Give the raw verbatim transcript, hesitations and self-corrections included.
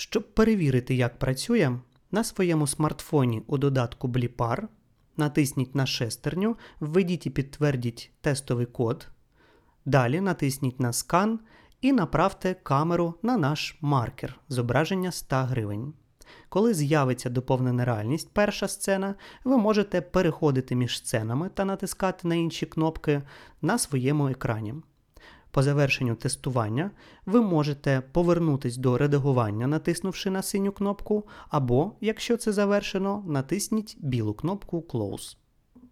Щоб перевірити, як працює, на своєму смартфоні у додатку Blipar натисніть на шестерню, введіть і підтвердіть тестовий код. Далі натисніть на скан і направте камеру на наш маркер зображення ста гривень. Коли з'явиться доповнена реальність перша сцена, ви можете переходити між сценами та натискати на інші кнопки на своєму екрані. По завершенню тестування ви можете повернутись до редагування, натиснувши на синю кнопку, або, якщо це завершено, натисніть білу кнопку Close.